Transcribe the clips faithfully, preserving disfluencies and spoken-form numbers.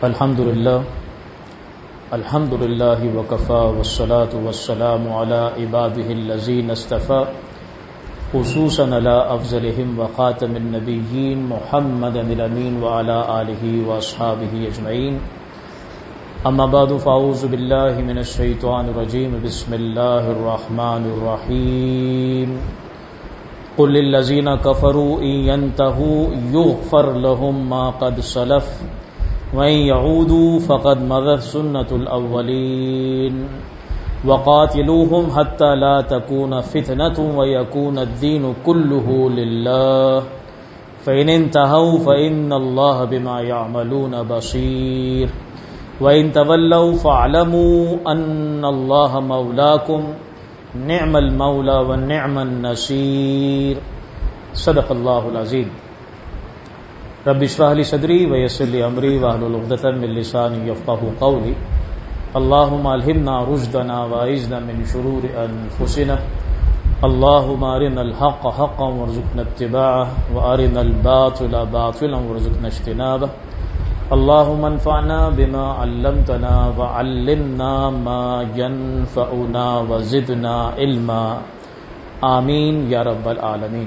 الحمد للہ الحمد للہ وکفى والصلاة والسلام على عباده الذین اصطفى خصوصا على افضلهم وخاتم النبیین محمد الامین وعلى آلہ واصحابہ اجمعین اما بعد فاعوذ باللہ من الشیطان الرجیم بسم اللہ الرحمن الرحیم قل للذین کفروا ان ينتهوا یغفر لهم ما قد سلف وَإِن يَعُودُوا فَقَدْ مَضَتْ سُنَّةُ الْأَوَّلِينَ وَقَاتِلُوهُمْ حَتَّى لَا تَكُونَ فِتْنَةٌ وَيَكُونَ الدِّينُ كُلُّهُ لِلَّهِ فَإِنِ انْتَهَوْا فَإِنَّ اللَّهَ بِمَا يَعْمَلُونَ بَصِيرٌ وَإِن تَوَلَّوْا فَاعْلَمُوا أَنَّ اللَّهَ مَوْلَاكُمْ نِعْمَ الْمَوْلَى وَنِعْمَ النَّصِيرُ صدق اللہ العظیم۔ رب اشرح لي صدری ويسر لي امری واحلل عقدۃ من لسانی یفقهوا قولی۔ اللهم الہمنا رشدنا واعذنا من شرور انفسنا۔ اللهم ارنا الحق حقا وارزقنا اتباعه وارنا الباطل باطلا وارزقنا اجتنابه۔ اللهم انفعنا بما علمتنا وعلمنا ما ينفعنا وزدنا علما آمین یا رب العالمین۔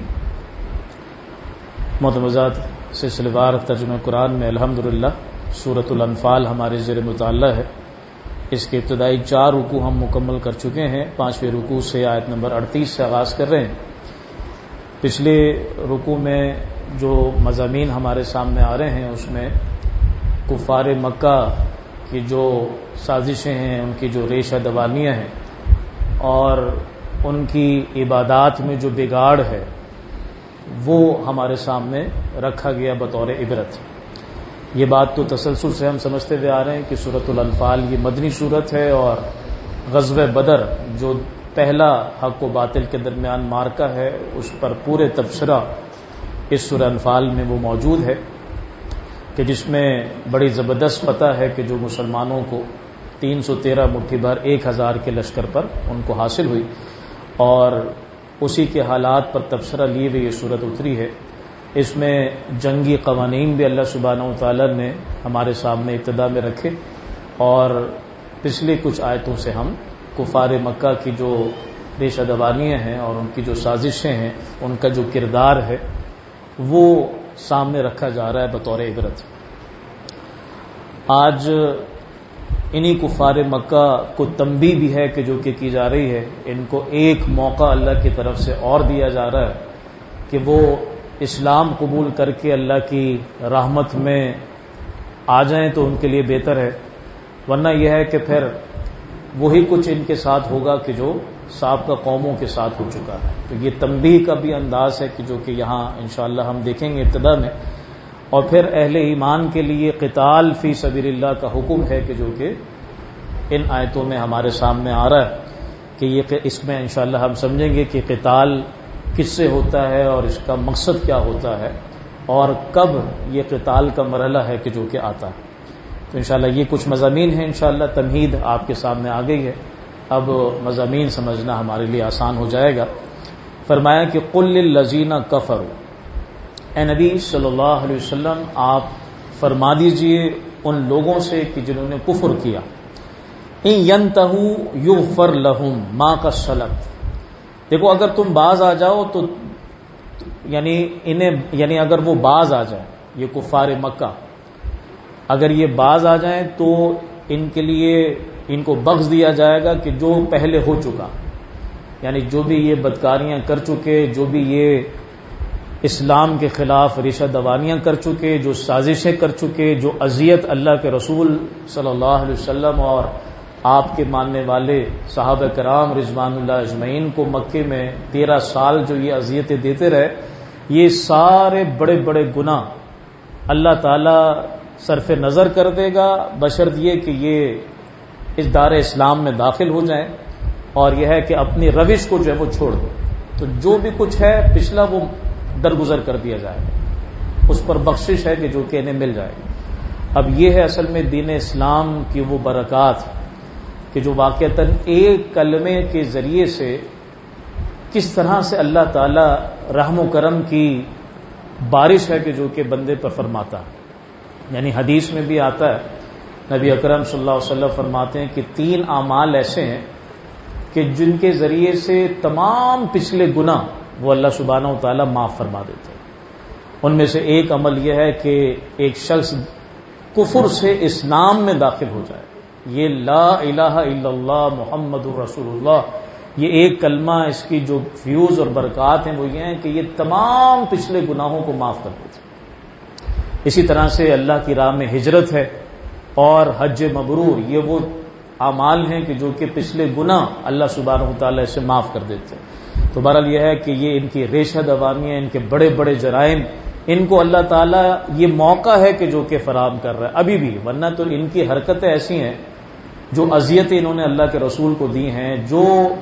محترمات، سلسلہ وار ترجمہ قرآن میں الحمدللہ سورۃ الانفال ہمارے زیر مطالعہ ہے۔ اس کے ابتدائی چار رکوع ہم مکمل کر چکے ہیں۔ پانچویں رکوع سے آیت نمبر اڑتیس سے آغاز کر رہے ہیں۔ پچھلے رکوع میں جو مضامین ہمارے سامنے آ رہے ہیں اس میں کفار مکہ کی جو سازشیں ہیں، ان کی جو ریشہ دوانیاں ہیں اور ان کی عبادات میں جو بگاڑ ہے وہ ہمارے سامنے رکھا گیا بطور عبرت۔ یہ بات تو تسلسل سے ہم سمجھتے ہوئے آ رہے ہیں کہ سورۃ الانفال یہ مدنی سورت ہے اور غزوہ بدر جو پہلا حق و باطل کے درمیان معرکہ ہے اس پر پورے تبصرہ اس سورہ انفال میں وہ موجود ہے کہ جس میں بڑی زبردست فتح ہے کہ جو مسلمانوں کو تین سو تیرہ مٹھی بھر ایک ہزار کے لشکر پر ان کو حاصل ہوئی، اور اسی کے حالات پر تبصرہ لیے ہوئے یہ صورت اتری ہے۔ اس میں جنگی قوانین بھی اللہ سبحانہ و تعالی نے ہمارے سامنے ابتدا میں رکھے، اور پچھلے کچھ آیتوں سے ہم کفار مکہ کی جو ریشہ دوانیاں ہیں اور ان کی جو سازشیں ہیں، ان کا جو کردار ہے وہ سامنے رکھا جا رہا ہے بطور عبرت۔ آج انہی کفار مکہ کو تنبیہ بھی ہے کہ جو کہ کی جا رہی ہے، ان کو ایک موقع اللہ کی طرف سے اور دیا جا رہا ہے کہ وہ اسلام قبول کر کے اللہ کی رحمت میں آ جائیں تو ان کے لیے بہتر ہے، ورنہ یہ ہے کہ پھر وہی کچھ ان کے ساتھ ہوگا کہ جو سابقہ قوموں کے ساتھ ہو چکا ہے۔ تو یہ تنبیہ کا بھی انداز ہے کہ جو کہ یہاں انشاءاللہ ہم دیکھیں گے ابتدا میں، اور پھر اہل ایمان کے لیے قتال فی سبیل اللہ کا حکم ہے کہ جو کہ ان آیتوں میں ہمارے سامنے آ رہا ہے کہ یہ اس میں انشاءاللہ ہم سمجھیں گے کہ قتال کس سے ہوتا ہے اور اس کا مقصد کیا ہوتا ہے اور کب یہ قتال کا مرحلہ ہے کہ جو کہ آتا ہے۔ تو انشاءاللہ یہ کچھ مضامین ہیں، انشاءاللہ تمہید آپ کے سامنے آ گئی ہے، اب مضامین سمجھنا ہمارے لیے آسان ہو جائے گا۔ فرمایا کہ قل للذین کفروا، اے نبی صلی اللہ علیہ وسلم آپ فرما دیجئے ان لوگوں سے کہ جنہوں نے کفر کیا، ان ینتہوا یغفر لہم ما قد سلف، دیکھو اگر تم باز آ جاؤ تو یعنی انہیں یعنی اگر وہ باز آ جائیں، یہ کفار مکہ اگر یہ باز آ جائیں تو ان کے لیے ان کو بخش دیا جائے گا کہ جو پہلے ہو چکا، یعنی جو بھی یہ بدکاریاں کر چکے، جو بھی یہ اسلام کے خلاف ریشہ دوانیاں کر چکے، جو سازشیں کر چکے، جو اذیت اللہ کے رسول صلی اللہ علیہ وسلم اور آپ کے ماننے والے صحابہ کرام رضوان اللہ اجمعین کو مکے میں تیرہ سال جو یہ اذیتیں دیتے رہے، یہ سارے بڑے بڑے گناہ اللہ تعالی صرف نظر کر دے گا بشرط یہ کہ یہ اس دار اسلام میں داخل ہو جائیں اور یہ ہے کہ اپنی روش کو جو ہے وہ چھوڑ دو، تو جو بھی کچھ ہے پچھلا وہ درگزر کر دیا جائے گا، اس پر بخشش ہے کہ جو کہ انہیں مل جائے گی۔ اب یہ ہے اصل میں دین اسلام کی وہ برکات کہ جو واقعتاً ایک کلمے کے ذریعے سے کس طرح سے اللہ تعالی رحم و کرم کی بارش ہے کہ جو کہ بندے پر فرماتا ہے۔ یعنی حدیث میں بھی آتا ہے نبی اکرم صلی اللہ علیہ وسلم فرماتے ہیں کہ تین اعمال ایسے ہیں کہ جن کے ذریعے سے تمام پچھلے گناہ وہ اللہ سبحانہ و تعالیٰ معاف فرما دیتے ہیں. ان میں سے ایک عمل یہ ہے کہ ایک شخص کفر سے اسلام میں داخل ہو جائے. یہ لا الہ الا اللہ محمد رسول اللہ، یہ ایک کلمہ، اس کی جو فیوز اور برکات ہیں وہ یہ ہیں کہ یہ تمام پچھلے گناہوں کو معاف کر دیتے ہیں. اسی طرح سے اللہ کی راہ میں ہجرت ہے اور حج مبرور، یہ وہ اعمال ہیں کہ جو کہ پچھلے گناہ اللہ سبحانہ و تعالیٰ سے معاف کر دیتے ہیں. تو بہرحال یہ ہے کہ یہ ان کی ریشہ دوانیاں، ان کے بڑے بڑے جرائم، ان کو اللہ تعالیٰ یہ موقع ہے کہ جو کہ فراہم کر رہا ہے ابھی بھی، ورنہ تو ان کی حرکتیں ایسی ہیں، جو اذیتیں انہوں نے اللہ کے رسول کو دی ہیں، جو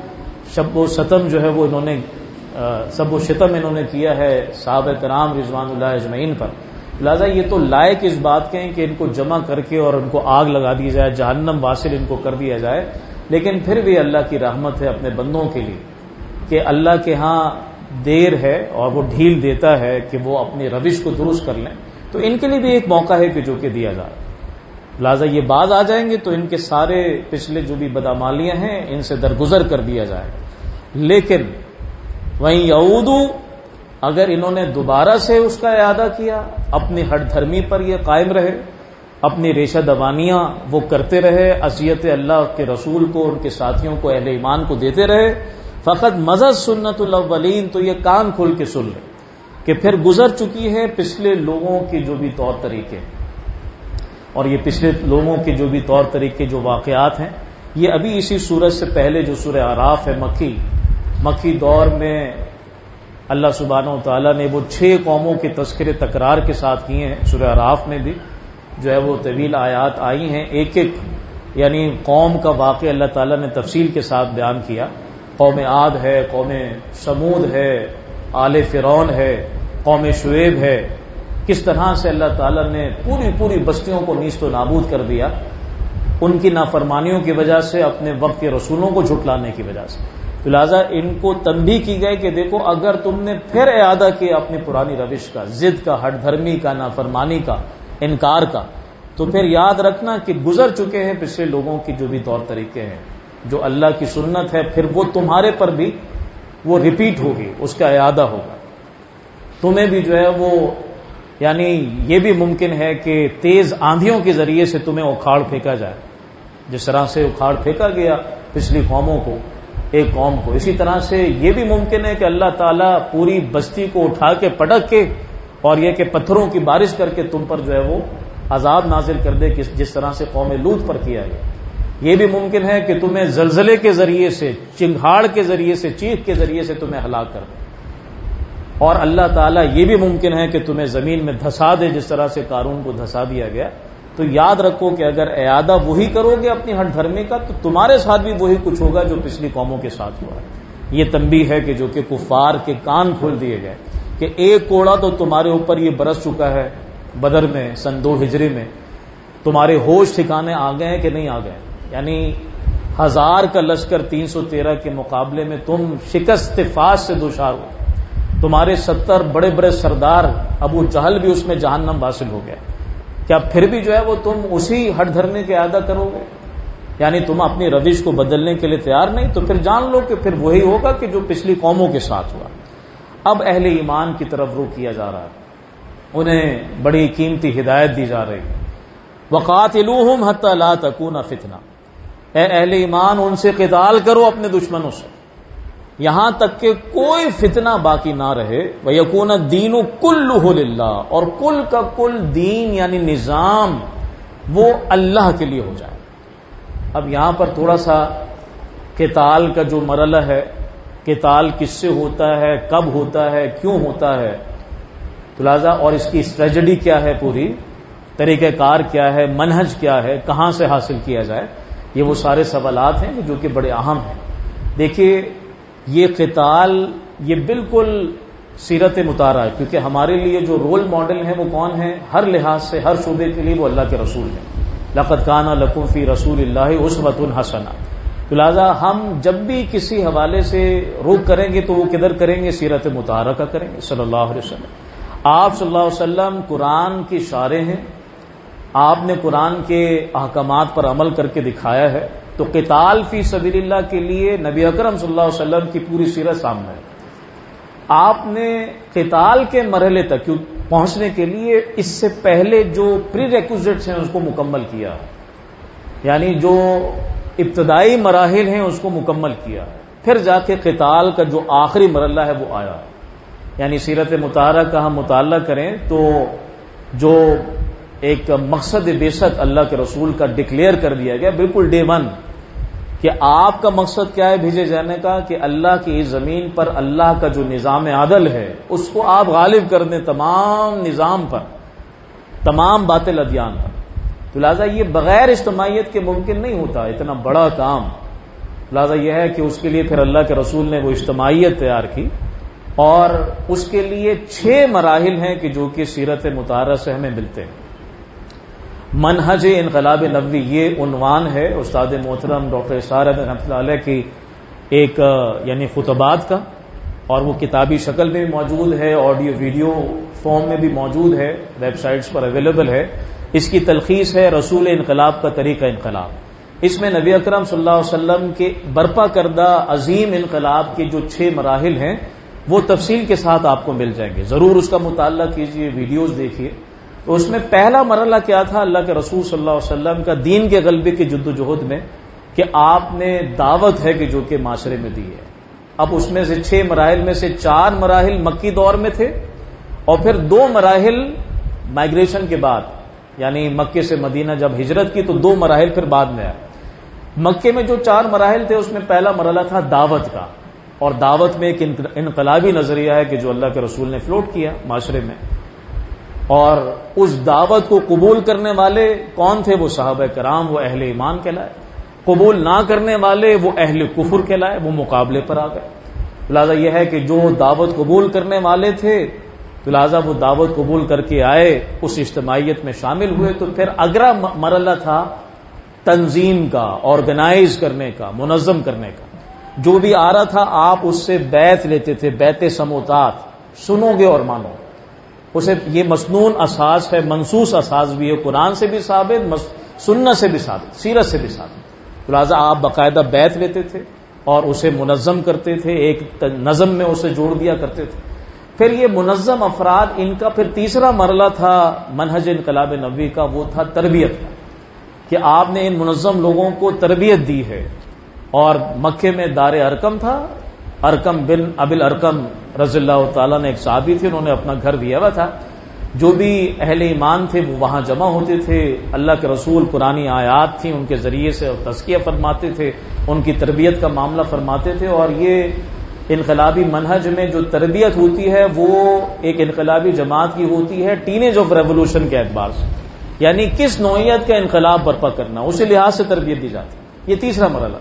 شب و ستم جو ہے وہ انہوں نے سب و شتم انہوں نے کیا ہے صحابہ کرام رضوان اللہ اجمعین پر. لہٰذا یہ تو لائق اس بات کے ہیں کہ ان کو جمع کر کے اور ان کو آگ لگا دی جائے، جہنم واصل ان کو کر دیا جائے. لیکن پھر بھی اللہ کی رحمت ہے اپنے بندوں کے لیے کہ اللہ کے ہاں دیر ہے اور وہ ڈھیل دیتا ہے کہ وہ اپنی روش کو درست کر لیں. تو ان کے لیے بھی ایک موقع ہے کہ جو کہ دیا جائے. لہٰذا یہ باز آ جائیں گے تو ان کے سارے پچھلے جو بھی بدعمالیاں ہیں ان سے درگزر کر دیا جائے. لیکن وہیں یعودو، اگر انہوں نے دوبارہ سے اس کا اعادہ کیا، اپنی ہٹ دھرمی پر یہ قائم رہے، اپنی ریشہ دوانیاں وہ کرتے رہے، اذیت اللہ کے رسول کو، ان کے ساتھیوں کو، اہل ایمان کو دیتے رہے، فقط مضت سنت الاولین، تو یہ کان کھول کے سن لیں کہ پھر گزر چکی ہے پچھلے لوگوں کے جو بھی طور طریقے، اور یہ پچھلے لوگوں کے جو بھی طور طریقے، جو واقعات ہیں، یہ ابھی اسی سورج سے پہلے جو سورہ اعراف ہے مکی مکی دور میں اللہ سبحانہ و تعالیٰ نے وہ چھ قوموں کے تذکرے تکرار کے ساتھ کیے ہیں. سورہ اعراف میں بھی جو ہے وہ طویل آیات آئی ہیں، ایک ایک یعنی قوم کا واقعہ اللہ تعالیٰ نے تفصیل کے ساتھ بیان کیا. قوم عاد ہے، قوم سمود ہے، آل فرعون ہے، قوم شعیب ہے، کس طرح سے اللہ تعالیٰ نے پوری پوری بستیوں کو نیست و نابود کر دیا ان کی نافرمانیوں کی وجہ سے، اپنے وقت کے رسولوں کو جھٹلانے کی وجہ سے. لہٰذا ان کو تنبیہ کی گئی کہ دیکھو اگر تم نے پھر اعادہ کیا اپنی پرانی روش کا، ضد کا، ہٹ دھرمی کا، نافرمانی کا، انکار کا، تو پھر یاد رکھنا کہ گزر چکے ہیں پچھلے لوگوں کی جو بھی طور طریقے ہیں، جو اللہ کی سنت ہے پھر وہ تمہارے پر بھی وہ ریپیٹ ہوگی، اس کا اعادہ ہوگا. تمہیں بھی جو ہے وہ یعنی یہ بھی ممکن ہے کہ تیز آندھیوں کے ذریعے سے تمہیں اکھاڑ پھینکا جائے، جس طرح سے اکھاڑ پھینکا گیا پچھلی قوموں کو، ایک قوم کو. اسی طرح سے یہ بھی ممکن ہے کہ اللہ تعالیٰ پوری بستی کو اٹھا کے پٹک کے اور یہ کہ پتھروں کی بارش کر کے تم پر جو ہے وہ عذاب نازل کر دے، جس طرح سے قوم لوط پر کیا گیا. یہ بھی ممکن ہے کہ تمہیں زلزلے کے ذریعے سے، چنگھاڑ کے ذریعے سے، چیخ کے ذریعے سے تمہیں ہلاک کر دے. اور اللہ تعالیٰ یہ بھی ممکن ہے کہ تمہیں زمین میں دھسا دے، جس طرح سے قارون کو دھسا دیا گیا. تو یاد رکھو کہ اگر اعادہ وہی کرو گے اپنی ہٹ دھرمی کا تو تمہارے ساتھ بھی وہی کچھ ہوگا جو پچھلی قوموں کے ساتھ ہوا ہے. یہ تنبیہ ہے کہ جو کہ کفار کے کان کھول دیے گئے کہ ایک کوڑا تو تمہارے اوپر یہ برس چکا ہے بدر میں سن دو ہجری میں، تمہارے ہوش ٹھکانے آ گئے ہیں کہ نہیں آ گئے. یعنی ہزار کا لشکر تین سو تیرہ کے مقابلے میں تم شکست فاش سے دوچار ہو. تمہارے ستر بڑے بڑے سردار، ابو جہل بھی اس میں جہنم حاصل ہو گیا. کیا پھر بھی جو ہے وہ تم اسی ہٹ دھرنے کے اعادہ کرو گے؟ یعنی تم اپنی روش کو بدلنے کے لیے تیار نہیں، تو پھر جان لو کہ پھر وہی ہوگا کہ جو پچھلی قوموں کے ساتھ ہوا. اب اہل ایمان کی طرف رخ کیا جا رہا ہے، انہیں بڑی قیمتی ہدایت دی جا رہی ہے. وَقَاتِلُوهُمْ حَتَّى لَا تَكُونَ فِتْنَةٌ، اے اہل ایمان ان سے قتال کرو اپنے دشمنوں سے یہاں تک کہ کوئی فتنہ باقی نہ رہے. وَيَكُونَ الدِّينُ كُلُّهُ لِلَّهِ، اور کل کا کل دین یعنی نظام وہ اللہ کے لیے ہو جائے. اب یہاں پر تھوڑا سا قتال کا جو مرحلہ ہے، قتال کس سے ہوتا ہے، کب ہوتا ہے، کیوں ہوتا ہے، تو لہذا اور اس کی اسٹریٹجی کیا ہے، پوری طریقہ کار کیا ہے، منہج کیا ہے، کہاں سے حاصل کیا جائے، یہ وہ سارے سوالات ہیں جو کہ بڑے اہم ہیں. دیکھیے یہ قتال یہ بالکل سیرت مطالعہ ہے، کیونکہ ہمارے لیے جو رول ماڈل ہیں وہ کون ہیں، ہر لحاظ سے ہر شعبے کے لیے وہ اللہ کے رسول ہیں. لقد کان لکم فی رسول اللہ اسوۃ حسنہ. تو لہٰذا ہم جب بھی کسی حوالے سے رخ کریں گے تو وہ کدھر کریں گے، سیرت مطہرہ کا کریں گے صلی اللہ علیہ وسلم. آپ صلی اللہ علیہ وسلم قرآن کی شارح ہیں، آپ نے قرآن کے احکامات پر عمل کر کے دکھایا ہے، تو قتال فی سبیل اللہ کے لیے نبی اکرم صلی اللہ علیہ وسلم کی پوری سیرت سامنے ہے۔ آپ نے قتال کے مرحلے تک پہنچنے کے لیے اس سے پہلے جو پری ریکوزٹس ہیں اس کو مکمل کیا، یعنی جو ابتدائی مراحل ہیں اس کو مکمل کیا، پھر جا کے قتال کا جو آخری مرحلہ ہے وہ آیا۔ یعنی سیرت مطالعہ کا ہم مطالعہ کریں تو جو ایک مقصد بیسک اللہ کے رسول کا ڈکلیئر کر دیا گیا بالکل ڈے ون، کہ آپ کا مقصد کیا ہے بھیجے جانے کا، کہ اللہ کی اس زمین پر اللہ کا جو نظام عدل ہے اس کو آپ غالب کر دیں تمام نظام پر، تمام باطل ادیان پر۔ تو لہٰذا یہ بغیر اجتماعیت کے ممکن نہیں ہوتا اتنا بڑا کام۔ لہٰذا یہ ہے کہ اس کے لیے پھر اللہ کے رسول نے وہ اجتماعیت تیار کی، اور اس کے لیے چھ مراحل ہیں کہ جو کہ سیرت مطہرہ سے ہمیں ملتے ہیں۔ منہج انقلاب نبوی یہ عنوان ہے استاد محترم ڈاکٹر اسرار احمد رحمۃ اللہ علیہ کی ایک یعنی خطبات کا، اور وہ کتابی شکل میں بھی موجود ہے، آڈیو ویڈیو فارم میں بھی موجود ہے، ویب سائٹس پر اویلیبل ہے۔ اس کی تلخیص ہے رسول انقلاب کا طریقہ انقلاب۔ اس میں نبی اکرم صلی اللہ علیہ وسلم کے برپا کردہ عظیم انقلاب کے جو چھ مراحل ہیں وہ تفصیل کے ساتھ آپ کو مل جائیں گے، ضرور اس کا مطالعہ کیجئے، ویڈیوز دیکھیے۔ تو اس میں پہلا مرحلہ کیا تھا اللہ کے رسول صلی اللہ علیہ وسلم کا دین کے غلبے کی جد و جہد میں، کہ آپ نے دعوت ہے کہ جو کہ معاشرے میں دی ہے۔ اب اس میں سے چھ مراحل میں سے چار مراحل مکی دور میں تھے، اور پھر دو مراحل مائگریشن کے بعد، یعنی مکے سے مدینہ جب ہجرت کی تو دو مراحل پھر بعد میں آئے۔ مکے میں جو چار مراحل تھے اس میں پہلا مرحلہ تھا دعوت کا، اور دعوت میں ایک انقلابی نظریہ ہے کہ جو اللہ کے رسول نے فلوٹ کیا معاشرے میں، اور اس دعوت کو قبول کرنے والے کون تھے؟ وہ صحابہ کرام، وہ اہل ایمان کہلائے۔ قبول نہ کرنے والے وہ اہل کفر کہلائے، وہ مقابلے پر آ گئے۔ لہٰذا یہ ہے کہ جو دعوت قبول کرنے والے تھے تو لہٰذا وہ دعوت قبول کر کے آئے، اس اجتماعیت میں شامل ہوئے۔ تو پھر اگلا مرحلہ تھا تنظیم کا، آرگنائز کرنے کا، منظم کرنے کا۔ جو بھی آ رہا تھا آپ اس سے بیعت لیتے تھے، بیعت سموتات، سنو گے اور مانو۔ اسے یہ مسنون اساس ہے، منصوص اساس بھی ہے، قرآن سے بھی ثابت، سنت سے بھی ثابت، سیرت سے بھی ثابت۔ لہٰذا آپ باقاعدہ بیعت لیتے تھے اور اسے منظم کرتے تھے، ایک نظم میں اسے جوڑ دیا کرتے تھے۔ پھر یہ منظم افراد، ان کا پھر تیسرا مرحلہ تھا منہج انقلاب نبوی کا، وہ تھا تربیت کا، کہ آپ نے ان منظم لوگوں کو تربیت دی ہے۔ اور مکے میں دار ارقم تھا، ارقم بن ابی الارقم رضی اللہ تعالیٰ نے ایک صحابی تھے، انہوں نے اپنا گھر دیا ہوا تھا۔ جو بھی اہل ایمان تھے وہ وہاں جمع ہوتے تھے، اللہ کے رسول پرانی آیات تھیں ان کے ذریعے سے تزکیہ فرماتے تھے، ان کی تربیت کا معاملہ فرماتے تھے۔ اور یہ انقلابی منہج میں جو تربیت ہوتی ہے وہ ایک انقلابی جماعت کی ہوتی ہے ٹین ایج آف ریولوشن کے اعتبار سے، یعنی کس نوعیت کا انقلاب برپا کرنا، اسی لحاظ سے تربیت دی جاتی ہے۔ یہ تیسرا مرحلہ۔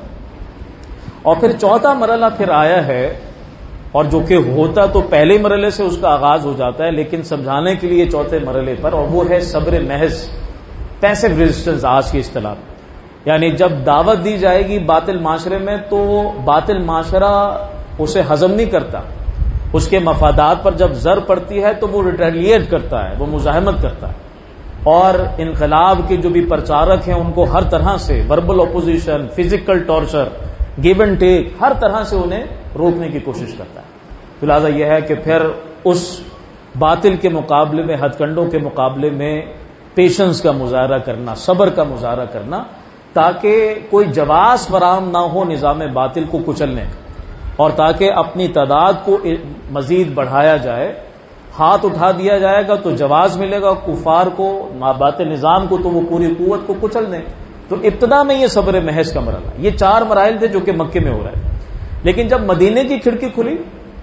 اور پھر چوتھا مرحلہ پھر آیا ہے، اور جو کہ ہوتا تو پہلے مرحلے سے اس کا آغاز ہو جاتا ہے، لیکن سمجھانے کے لیے چوتھے مرحلے پر، اور وہ ہے صبر محض، پیسو ریزسٹنس آج کی اصطلاح۔ یعنی جب دعوت دی جائے گی باطل معاشرے میں تو باطل معاشرہ اسے ہضم نہیں کرتا، اس کے مفادات پر جب زر پڑتی ہے تو وہ ریٹیلیٹ کرتا ہے، وہ مزاحمت کرتا ہے، اور انقلاب کے جو بھی پرچارک ہیں ان کو ہر طرح سے verbal opposition, physical torture, give and take, ہر طرح سے انہیں روکنے کی کوشش کرتا ہے۔ تو لہٰذا یہ ہے کہ پھر اس باطل کے مقابلے میں، ہتھ کنڈوں کے مقابلے میں پیشنس کا مظاہرہ کرنا، صبر کا مظاہرہ کرنا، تاکہ کوئی جواز فراہم نہ ہو نظام باطل کو کچلنے کا، اور تاکہ اپنی تعداد کو مزید بڑھایا جائے۔ ہاتھ اٹھا دیا جائے گا تو جواز ملے گا کفار کو، باطل نظام کو، تو وہ پوری قوت کو کچل دیں۔ تو ابتدا میں یہ صبر محض کا مرحلہ، یہ چار مراحل تھے جو کہ مکے میں ہو رہے تھے۔ لیکن جب مدینے کی کھڑکی کھلی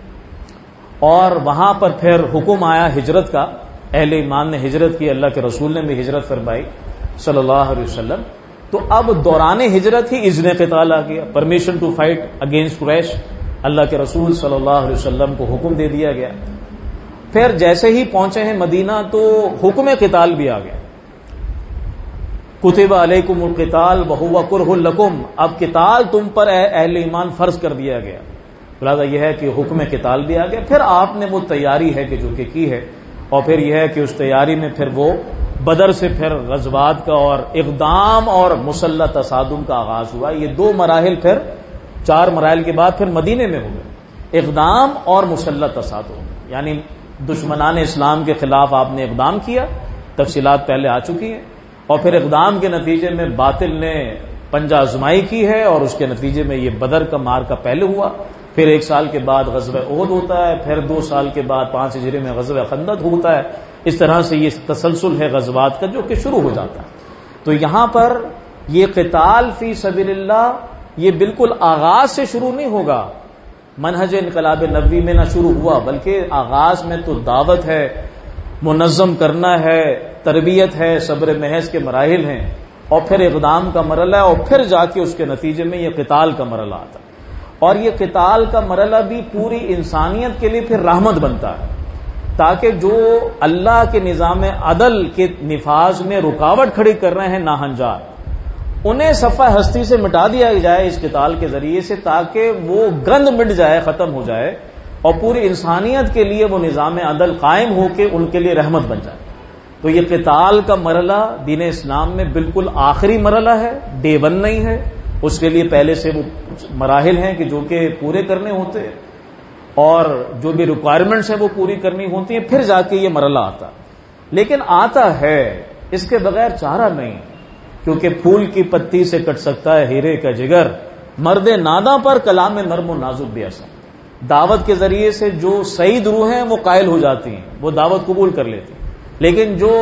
اور وہاں پر پھر حکم آیا ہجرت کا، اہل ایمان نے ہجرت کی، اللہ کے رسول نے بھی ہجرت فرمائی صلی اللہ علیہ وسلم، تو اب دوران ہجرت ہی اذن قتال آ گیا، permission to fight against Quraish, اللہ کے رسول صلی اللہ علیہ وسلم کو حکم دے دیا گیا۔ پھر جیسے ہی پہنچے ہیں مدینہ تو حکم قتال بھی آ گیا، کتب علیکم القتال وہو کرہ لکم، اب قتال تم پر اہل ایمان فرض کر دیا گیا۔ لہٰذا یہ ہے کہ حکم قتال بھی آ گیا۔ پھر آپ نے وہ تیاری ہے کہ جو کہ کی ہے، اور پھر یہ ہے کہ اس تیاری میں پھر وہ بدر سے پھر غزوات کا اور اقدام اور مسلح تصادم کا آغاز ہوا. یہ دو مراحل پھر چار مراحل کے بعد پھر مدینے میں ہوئے، اقدام اور مسلح تصادم. یعنی دشمنان اسلام کے خلاف آپ نے اقدام کیا، تفصیلات پہلے آ چکی ہیں، اور پھر اقدام کے نتیجے میں باطل نے پنجہ آزمائی کی ہے اور اس کے نتیجے میں یہ بدر کا مارکا پہلے ہوا. پھر ایک سال کے بعد غزوہ احد ہوتا ہے، پھر دو سال کے بعد پانچ ہجری میں غزوہ خندق ہوتا ہے. اس طرح سے یہ تسلسل ہے غزوات کا جو کہ شروع ہو جاتا ہے. تو یہاں پر یہ قتال فی سبیل اللہ یہ بالکل آغاز سے شروع نہیں ہوگا، منہج انقلاب نبوی میں نہ شروع ہوا، بلکہ آغاز میں تو دعوت ہے، منظم کرنا ہے، تربیت ہے، صبر محض کے مراحل ہیں، اور پھر اقدام کا مرحلہ ہے، اور پھر جا کے اس کے نتیجے میں یہ قتال کا مرحلہ آتا ہے. اور یہ قتال کا مرحلہ بھی پوری انسانیت کے لیے پھر رحمت بنتا ہے، تاکہ جو اللہ کے نظام عدل کے نفاذ میں رکاوٹ کھڑی کر رہے ہیں ناہنجار، انہیں صفحہ ہستی سے مٹا دیا جائے اس قتال کے ذریعے سے، تاکہ وہ گند مٹ جائے، ختم ہو جائے، اور پوری انسانیت کے لیے وہ نظام عدل قائم ہو کے ان کے لیے رحمت بن جائے. تو یہ قتال کا مرحلہ دین اسلام میں بالکل آخری مرحلہ ہے، ڈے ون نہیں ہے. اس کے لیے پہلے سے وہ مراحل ہیں کہ جو کہ پورے کرنے ہوتے ہیں، اور جو بھی ریکوائرمنٹس ہیں وہ پوری کرنی ہوتی ہیں، پھر جا کے یہ مرحلہ آتا. لیکن آتا ہے، اس کے بغیر چارہ نہیں، کیونکہ پھول کی پتی سے کٹ سکتا ہے ہیرے کا جگر، مرد ناداں پر کلام نرم و نازک بھی ایسا. دعوت کے ذریعے سے جو سعید روح ہیں وہ قائل ہو جاتی ہیں، وہ دعوت قبول کر لیتی ہیں. لیکن جو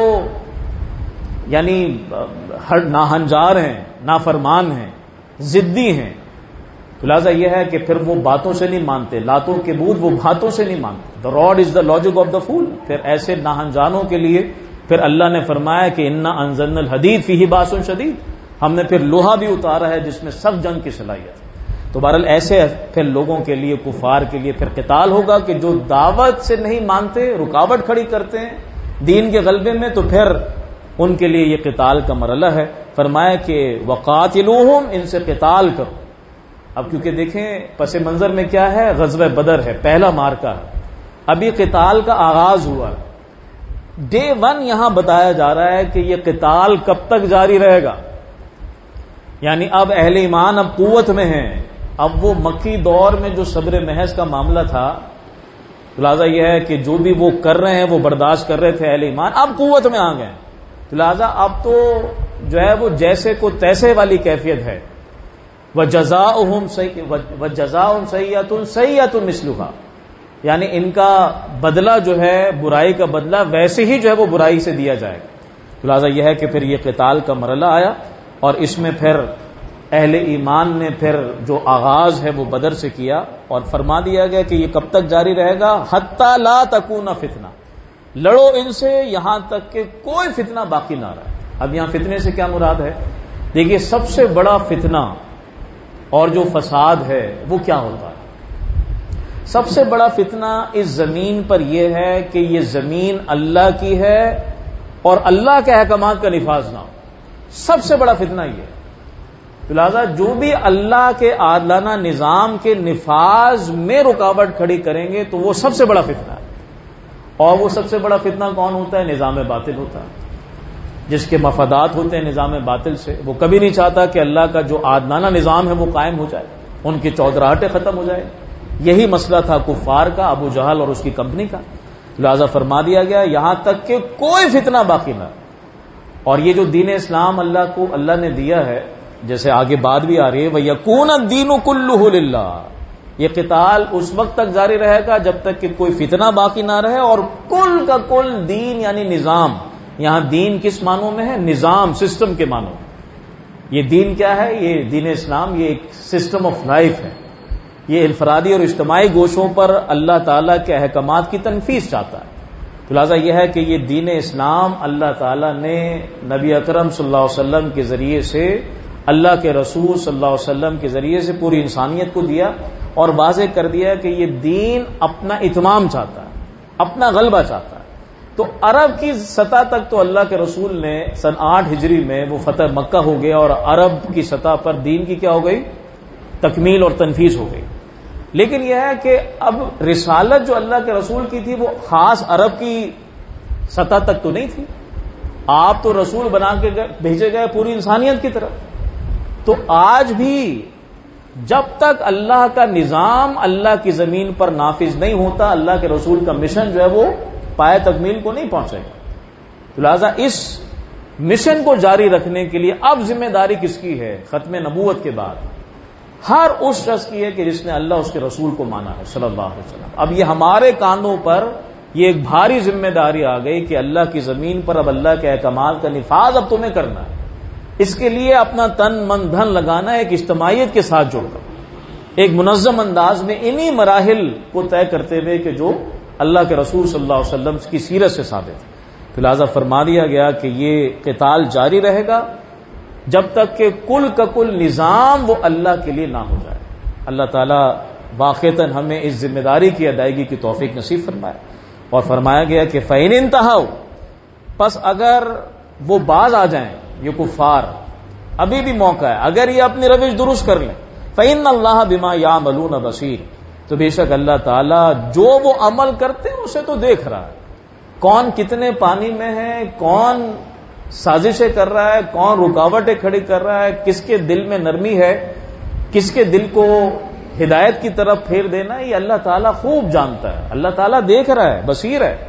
یعنی ہر ناہنجار ہیں، نافرمان ہیں، ضدی ہیں، تو لہٰذا یہ ہے کہ پھر وہ باتوں سے نہیں مانتے، لاتوں کے بود وہ باتوں سے نہیں مانتے. The rod is the logic of the fool. پھر ایسے ناہنجانوں کے لیے پھر اللہ نے فرمایا کہ انا انزلنا الحدید فیہ باس شدید، ہم نے پھر لوہا بھی اتارا ہے جس میں سخت جنگ کی صلاحیت. تو بہرحال ایسے پھر لوگوں کے لیے، کفار کے لیے پھر قتال ہوگا کہ جو دعوت سے نہیں مانتے، رکاوٹ کھڑی کرتے ہیں دین کے غلبے میں، تو پھر ان کے لیے یہ قتال کا مرحلہ ہے. فرمایا کہ وقاتلوہم، ان سے قتال کرو. اب کیونکہ دیکھیں پس منظر میں کیا ہے، غزوہ بدر ہے، پہلا مارکا ہے، ابھی قتال کا آغاز ہوا. ڈے ون یہاں بتایا جا رہا ہے کہ یہ قتال کب تک جاری رہے گا. یعنی اب اہل ایمان اب قوت میں ہیں. اب وہ مکی دور میں جو صبر محض کا معاملہ تھا، لہٰذا یہ ہے کہ جو بھی وہ کر رہے ہیں وہ برداشت کر رہے تھے اہل ایمان، اب قوت میں آ گئے. تو لہٰذا اب تو جو ہے وہ جیسے کو تیسے والی کیفیت ہے. وَجَزَاؤُهُمْ وَجَزَاؤُهُمْ سَيِّئَةٌ سَيِّئَةٌ مِثْلُهَا، یعنی ان کا بدلہ جو ہے برائی کا بدلہ ویسے ہی جو ہے وہ برائی سے دیا جائے گا. تو لہٰذا یہ ہے کہ پھر یہ قتال کا مرحلہ آیا، اور اس میں پھر اہل ایمان نے پھر جو آغاز ہے وہ بدر سے کیا، اور فرما دیا گیا کہ یہ کب تک جاری رہے گا، حتی لا تکون فتنہ، لڑو ان سے یہاں تک کہ کوئی فتنہ باقی نہ رہے. اب یہاں فتنے سے کیا مراد ہے؟ دیکھیے سب سے بڑا فتنہ اور جو فساد ہے وہ کیا ہوتا ہے؟ سب سے بڑا فتنہ اس زمین پر یہ ہے کہ یہ زمین اللہ کی ہے اور اللہ کے احکامات کا نفاذ نہ ہو. سب سے بڑا فتنہ یہ ہے. لہٰذا جو بھی اللہ کے عادلانہ نظام کے نفاذ میں رکاوٹ کھڑی کریں گے تو وہ سب سے بڑا فتنہ ہے. اور وہ سب سے بڑا فتنہ کون ہوتا ہے؟ نظام باطل ہوتا ہے، جس کے مفادات ہوتے ہیں نظام باطل سے. وہ کبھی نہیں چاہتا کہ اللہ کا جو عادلانہ نظام ہے وہ قائم ہو جائے، ان کی چودراہٹیں ختم ہو جائے. یہی مسئلہ تھا کفار کا، ابو جہل اور اس کی کمپنی کا. لہذا فرما دیا گیا یہاں تک کہ کوئی فتنہ باقی نہ. اور یہ جو دین اسلام اللہ کو اللہ نے دیا ہے، جیسے آگے بات بھی آ رہی ہے، وَيَكُونَ الدِّينُ كُلُّهُ لِلَّهِ، یہ قتال اس وقت تک جاری رہے گا جب تک کہ کوئی فتنہ باقی نہ رہے. اور کل کا کل دین یعنی نظام، یہاں دین کس معنوں میں ہے؟ نظام، سسٹم کے معنوں میں. یہ دین کیا ہے؟ یہ دین اسلام یہ ایک سسٹم آف لائف ہے. یہ انفرادی اور اجتماعی گوشوں پر اللہ تعالیٰ کے احکامات کی تنفیذ چاہتا ہے. تو لہٰذا یہ ہے کہ یہ دین اسلام اللہ تعالیٰ نے نبی اکرم صلی اللہ علیہ وسلم کے ذریعے سے، اللہ کے رسول صلی اللہ علیہ وسلم کے ذریعے سے پوری انسانیت کو دیا، اور واضح کر دیا کہ یہ دین اپنا اتمام چاہتا ہے، اپنا غلبہ چاہتا ہے. تو عرب کی سطح تک تو اللہ کے رسول نے سن آٹھ ہجری میں وہ فتح مکہ ہو گیا، اور عرب کی سطح پر دین کی کیا ہو گئی؟ تکمیل اور تنفیذ ہو گئی. لیکن یہ ہے کہ اب رسالت جو اللہ کے رسول کی تھی وہ خاص عرب کی سطح تک تو نہیں تھی. آپ تو رسول بنا کے بھیجے گئے پوری انسانیت کی طرف. تو آج بھی جب تک اللہ کا نظام اللہ کی زمین پر نافذ نہیں ہوتا، اللہ کے رسول کا مشن جو ہے وہ پائے تکمیل کو نہیں پہنچے گا. لہذا اس مشن کو جاری رکھنے کے لیے اب ذمہ داری کس کی ہے؟ ختم نبوت کے بعد ہر اس شخص کی ہے کہ جس نے اللہ اس کے رسول کو مانا ہے صلی اللہ علیہ وسلم. اب یہ ہمارے کانوں پر یہ ایک بھاری ذمہ داری آ گئی کہ اللہ کی زمین پر اب اللہ کے احکامات کا نفاذ اب تمہیں کرنا ہے. اس کے لیے اپنا تن من دھن لگانا ہے، ایک اجتماعیت کے ساتھ جڑ کر ایک منظم انداز میں انہی مراحل کو طے کرتے ہوئے کہ جو اللہ کے رسول صلی اللہ علیہ وسلم کی سیرت سے ثابت ہے. لہذا فرما دیا گیا کہ یہ قتال جاری رہے گا جب تک کہ کل کا کل نظام وہ اللہ کے لیے نہ ہو جائے. اللہ تعالیٰ واقعتاً ہمیں اس ذمہ داری کی ادائیگی کی توفیق نصیب فرمائے. اور فرمایا گیا کہ فَإِنِ انتہوا، پس اگر وہ باز آ جائیں یہ کفار، ابھی بھی موقع ہے، اگر یہ اپنی روش درست کر لیں، فَإِنَّ اللَّهَ بِمَا يَعْمَلُونَ بَصِيرٌ، تو بے شک اللہ تعالیٰ جو وہ عمل کرتے ہیں اسے تو دیکھ رہا ہے. کون کتنے پانی میں ہے، کون سازشیں کر رہا ہے، کون رکاوٹیں کھڑی کر رہا ہے، کس کے دل میں نرمی ہے، کس کے دل کو ہدایت کی طرف پھیر دینا، یہ اللہ تعالیٰ خوب جانتا ہے. اللہ تعالیٰ دیکھ رہا ہے، بصیر ہے.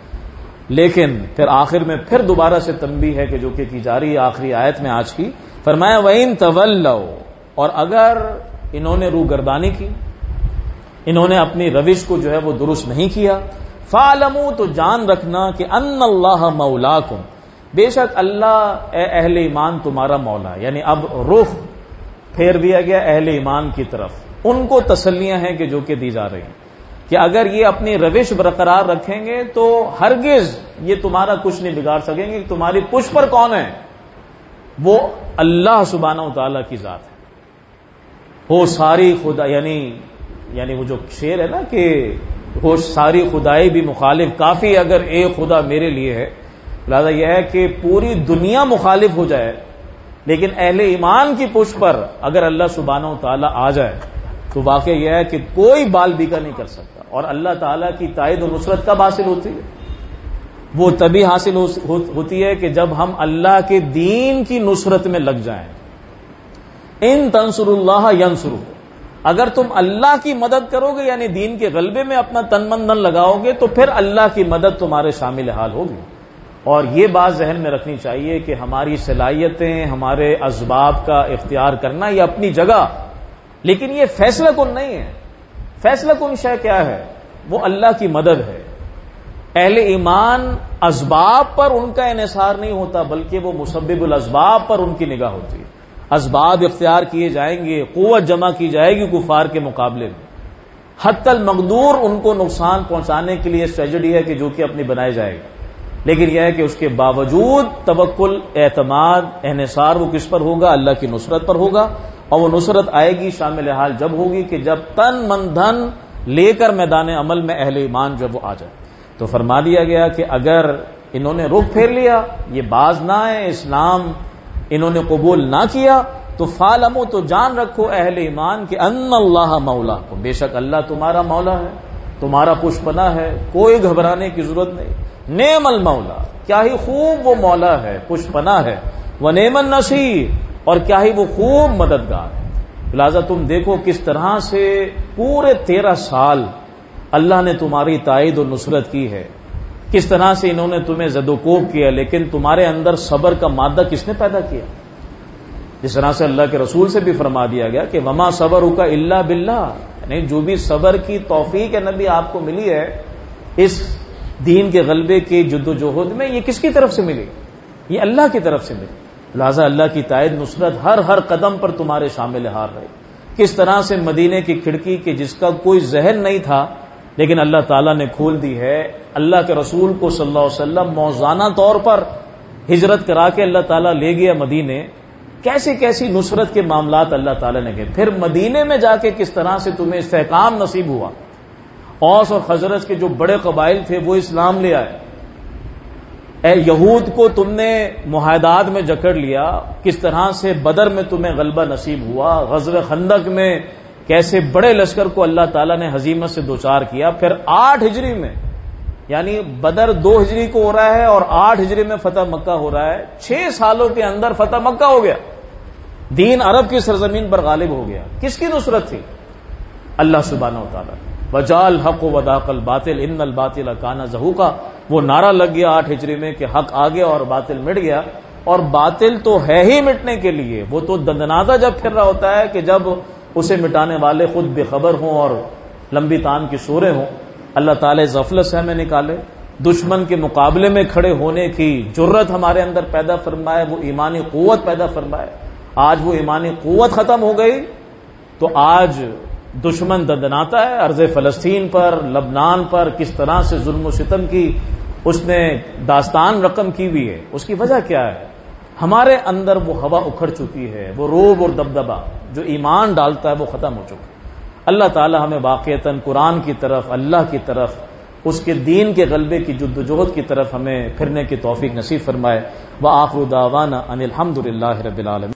لیکن پھر آخر میں پھر دوبارہ سے تنبیہ ہے کہ جو کہ کی جا رہی ہے آخری آیت میں آج کی. فرمایا وَإِن تَوَلَّوْا، اور اگر انہوں نے روگردانی کی، انہوں نے اپنی روش کو جو ہے وہ درست نہیں کیا، فَاعْلَمُوا، تو جان رکھنا کہ ان اللہ مولاکم، بے شک اللہ اے اہل ایمان تمہارا مولا. یعنی اب رخ پھیر دیا گیا اہل ایمان کی طرف. ان کو تسلیاں ہیں کہ جو کہ دی جا رہی ہیں کہ اگر یہ اپنی روش برقرار رکھیں گے تو ہرگز یہ تمہارا کچھ نہیں بگاڑ سکیں گے. تمہاری پشت پر کون ہے؟ وہ اللہ سبحانہ و تعالیٰ کی ذات ہے. وہ ساری خدا یعنی یعنی وہ جو شعر ہے نا کہ وہ ساری خدائی بھی مخالف، کافی اگر ایک خدا میرے لیے ہے. لہذا یہ ہے کہ پوری دنیا مخالف ہو جائے لیکن اہل ایمان کی پشت پر اگر اللہ سبحانہ و تعالیٰ آ جائے تو واقعہ یہ ہے کہ کوئی بال بیگا نہیں کر سکتا. اور اللہ تعالیٰ کی تائید و نصرت کب حاصل ہوتی ہے؟ وہ تبھی حاصل ہوتی ہے کہ جب ہم اللہ کے دین کی نصرت میں لگ جائیں. ان تنصر اللہ ینصرکم، اگر تم اللہ کی مدد کرو گے یعنی دین کے غلبے میں اپنا تن من دھن لگاؤ گے تو پھر اللہ کی مدد تمہارے شامل حال ہوگی. اور یہ بات ذہن میں رکھنی چاہیے کہ ہماری صلاحیتیں، ہمارے اسباب کا اختیار کرنا یہ اپنی جگہ، لیکن یہ فیصلہ کن نہیں ہے. فیصلہ کن شے کیا ہے؟ وہ اللہ کی مدد ہے. اہل ایمان اسباب پر ان کا انحصار نہیں ہوتا بلکہ وہ مسبب الاسباب پر ان کی نگاہ ہوتی ہے. اسباب اختیار کیے جائیں گے، قوت جمع کی جائے گی کفار کے مقابلے میں، حتی المقدور ان کو نقصان پہنچانے کے لیے اسٹریٹجی ہے کہ جو کہ اپنی بنائی جائے گی. لیکن یہ ہے کہ اس کے باوجود توکل، اعتماد، انحصار وہ کس پر ہوگا؟ اللہ کی نصرت پر ہوگا. اور وہ نصرت آئے گی شامل حال جب ہوگی کہ جب تن من دھن لے کر میدان عمل میں اہل ایمان جب وہ آ جائے. تو فرما دیا گیا کہ اگر انہوں نے رخ پھیر لیا، یہ باز نہ ہے، اسلام انہوں نے قبول نہ کیا، تو فَاعْلَمُوا، تو جان رکھو اہل ایمان کہ ان اللہ مولاکم، بے شک اللہ تمہارا مولا ہے، تمہارا پشت پناہ ہے، کوئی گھبرانے کی ضرورت نہیں. نعم المولا، کیا ہی خوب وہ مولا ہے، پشت پناہ ہے. ونعم النصیر، اور کیا ہی وہ خوب مددگار ہے. لہذا تم دیکھو کس طرح سے پورے تیرہ سال اللہ نے تمہاری تائید و نصرت کی ہے، کس طرح سے انہوں نے تمہیں زد و کوب کیا، لیکن تمہارے اندر صبر کا مادہ کس نے پیدا کیا؟ جس طرح سے اللہ کے رسول سے بھی فرما دیا گیا کہ وما صبرک الا باللہ، یعنی جو بھی صبر کی توفیق ہے نبی آپ کو ملی ہے اس دین کے غلبے کی جد و جہد میں، یہ کس کی طرف سے ملی؟ یہ اللہ کی طرف سے ملی. لہذا اللہ کی تائید نصرت ہر ہر قدم پر تمہارے شامل حال رہے. کس طرح سے مدینے کی کھڑکی کے جس کا کوئی ذہن نہیں تھا لیکن اللہ تعالیٰ نے کھول دی ہے. اللہ کے رسول کو صلی اللہ علیہ وسلم موزانہ طور پر ہجرت کرا کے اللہ تعالیٰ لے گیا مدینے. کیسی کیسی نصرت کے معاملات اللہ تعالیٰ نے کیے. پھر مدینے میں جا کے کس طرح سے تمہیں استحکام نصیب ہوا. اوس اور خزرج کے جو بڑے قبائل تھے وہ اسلام لے آئے. اے یہود کو تم نے معاہدات میں جکڑ لیا. کس طرح سے بدر میں تمہیں غلبہ نصیب ہوا. غزوہ خندق میں کیسے بڑے لشکر کو اللہ تعالیٰ نے ہزیمت سے دوچار کیا. پھر آٹھ ہجری میں یعنی بدر دو ہجری کو ہو رہا ہے اور آٹھ ہجری میں فتح مکہ ہو رہا ہے. چھ سالوں کے اندر فتح مکہ ہو گیا, دین عرب کی سرزمین پر غالب ہو گیا. کس کی نصرت تھی؟ اللہ سبحانہ و تعالیٰ. وجال حق و وذاق الباطل ان الباطل کان زہوقا, وہ نعرہ لگ گیا آٹھ ہجری میں کہ حق آ گیا اور باطل مٹ گیا. اور باطل تو ہے ہی مٹنے کے لیے, وہ تو دندناتا جب پھر رہا ہوتا ہے کہ جب اسے مٹانے والے خود بے خبر ہوں اور لمبی تان کی سوریں ہوں. اللہ تعالی غفلت سے ہمیں نکالے, دشمن کے مقابلے میں کھڑے ہونے کی جرت ہمارے اندر پیدا فرمائے, وہ ایمانی قوت پیدا فرمائے. آج وہ ایمانی قوت ختم ہو گئی تو آج دشمن دندناتا ہے. ارض فلسطین پر, لبنان پر کس طرح سے ظلم و ستم کی اس نے داستان رقم کی ہوئی ہے. اس کی وجہ کیا ہے؟ ہمارے اندر وہ ہوا اکھڑ چکی ہے, وہ روب اور دبدبا جو ایمان ڈالتا ہے وہ ختم ہو چکا ہے. اللہ تعالی ہمیں واقعتاً قرآن کی طرف, اللہ کی طرف, اس کے دین کے غلبے کی جد و جہد کی طرف ہمیں پھرنے کی توفیق نصیب فرمائے. وآخر دعوانا ان الحمد للہ رب العالمین.